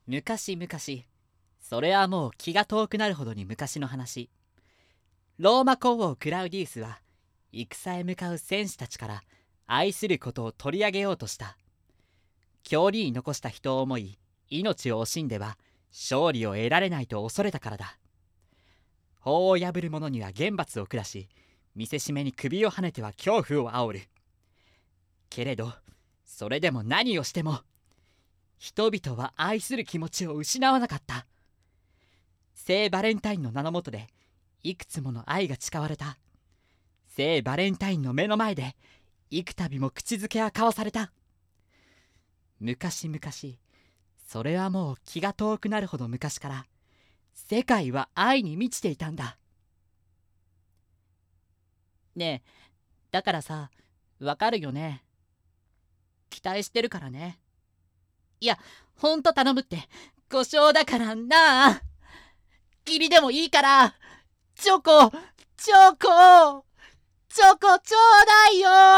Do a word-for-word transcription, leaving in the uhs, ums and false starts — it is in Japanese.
昔々、それはもう気が遠くなるほどに昔の話。ローマ皇王クラウディウスは戦へ向かう戦士たちから愛することを取り上げようとした。郷里に残した人を思い、命を惜しんでは勝利を得られないと恐れたからだ。法を破る者には厳罰を下し、見せしめに首をはねては恐怖を煽る。けれどそれでも何をしても人々は愛する気持ちを失わなかった。聖バレンタインの名のもとでいくつもの愛が誓われた。聖バレンタインの目の前で幾度も口づけは交わされた。昔々、それはもう気が遠くなるほど昔から世界は愛に満ちていたんだ。ねえ、だからさ、わかるよね。期待してるからね。いや、ほんと頼むって、故障だからなあ。義理でもいいから、チョコ、チョコ、チョコちょうだいよー。